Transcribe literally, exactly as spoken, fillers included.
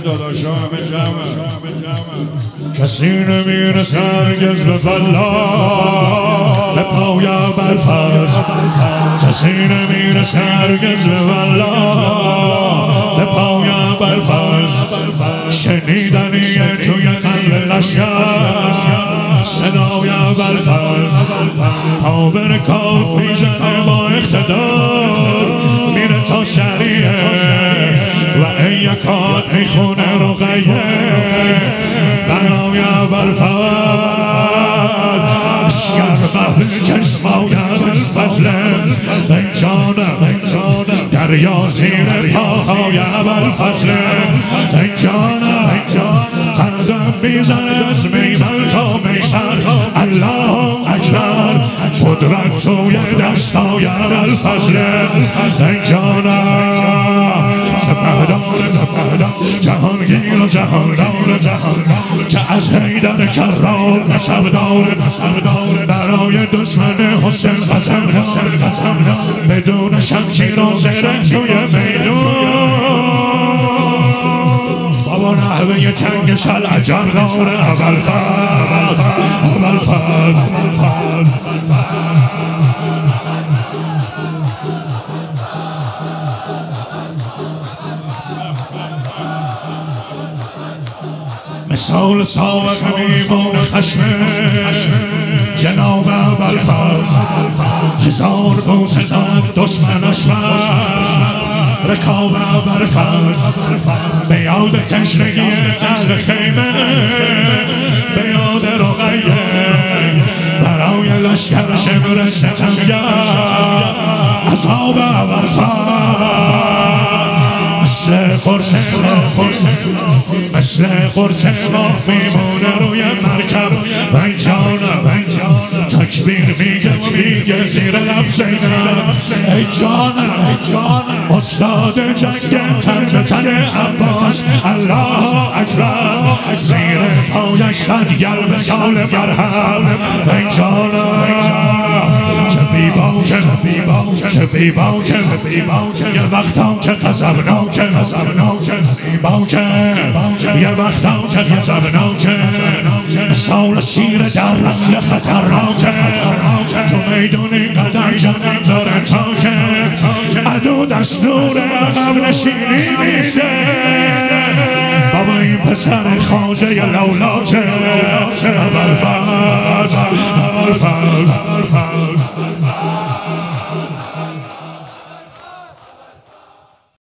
داداشا همه جمع کسی نمیرسه هرگز به بلا به پای ابوالفضل کسی نمیرسه هرگز به بلا به پای ابوالفضل شنیدنیه توی قلب لشکر صدای ابوالفضل پا به رکاب میزنه با اقتدار میره تا شریعه و ای یکات میخونه رقیه برای ابوالفضل شربه چشمای ابوالفضل ای جانم دریا زیر پاهای ابوالفضل ای جانم قدم میزنه از میمن تا میسر الله اکبر قدرت توی دستای ابوالفضل ای جانم سپهدار جهانگیر و جهاندار که از حیدر کرار نسبدار برای دشمن حسین قسم دار بدون شمشیر و زره توی میدون بابا نحوه جنگش العجب داره ابوالفضل ابوالفضل مثال ساوق میمون خشم جناب ابوالفضل هزار بوسه زند دشمنش رکاب ابوالفضل به یاد تشنگی اهل خیمه به یاد رقیه برای لشکر شمر ستمگر عذاب ابوالفضل مثل قرص ماه مثل قرص ماه میمونه روی مرکب ای جانم تکبیر میگه و میگه زیر لب زینب ای جانم استاد جنگ تن به تن عباس الله اکبر زیر پایش سرگر به سال مرهم ای جانم چه بیباکه چه بیباکه یه وقتم که غضبناکه بیباکه یه وقتم که غضبناکه مثال شیر در رمل خطرناکه تو میدون اینقدر جنم داره تاکه عدو دستور عقب نشینی میده بابا این پسر خواجه لولاکه ابوالفضل ابوالفضل